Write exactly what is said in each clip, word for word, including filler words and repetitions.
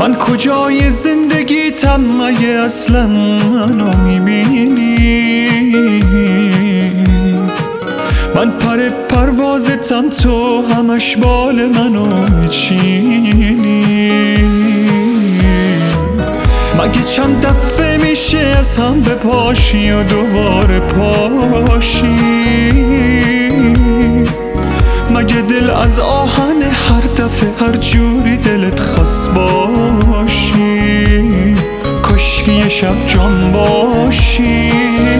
من کجای زندگیتم مگه اصلا منو میبینی؟ من پر پروازتم تو همش بال منو میچینی. مگه چند دفعه میشه از هم بپاشی و دوباره پاشی؟ مگه دل از آهن هر دفعه هر جوری دلت خواست باشی؟ کاشکی یه شب جان باشی.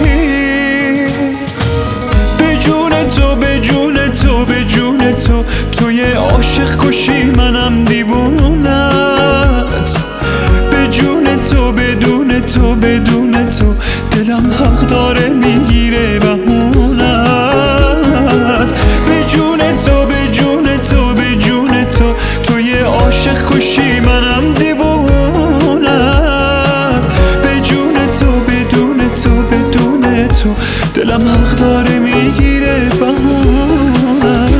به جون تو به جون تو به جون تو، تو یه عاشق کشی منم دیوونت. به جون تو بدون تو بدون تو دلم حق داره میگیره بهونت. به جون تو به جون تو به جون تو، تو یه عاشق کشی منم دیوونت. به جون تو بدون تو بدون تو دلم حق داره میگیره بهونت.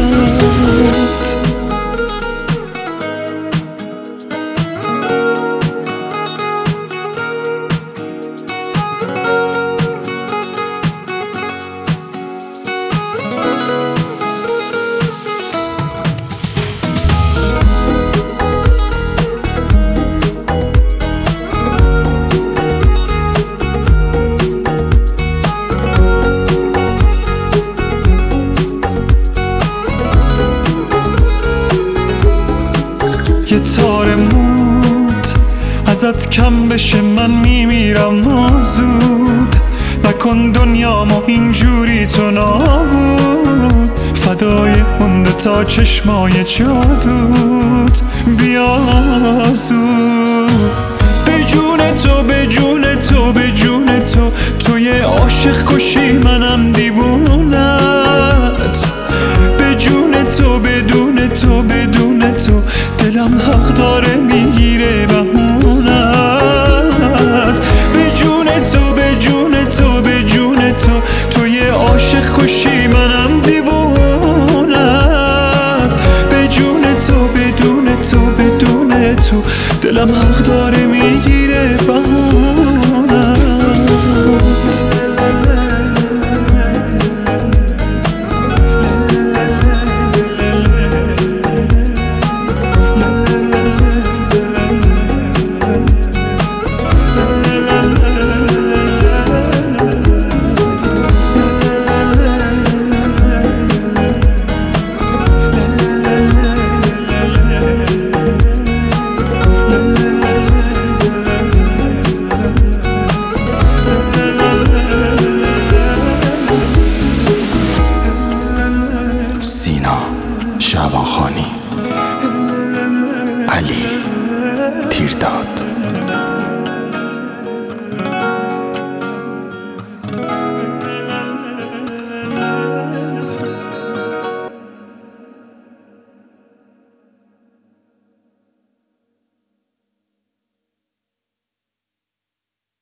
یه تار موت ازت کم بشه من میمیرم زود. نکن دنیامو اینجوری تو نابود. فدای اون تا چشمای جادوت بیا زود. به جون تو به جون تو به جون تو، تو یه عاشق کشی منم دیوونت. به جون تو بدون تو بدون تو دلم حق داره میگیره بهونت. به جون تو به جون تو به جون تو، تو یه عاشق کشی منم دیوونت. به جون تو بدون تو بدون تو دلم حق داره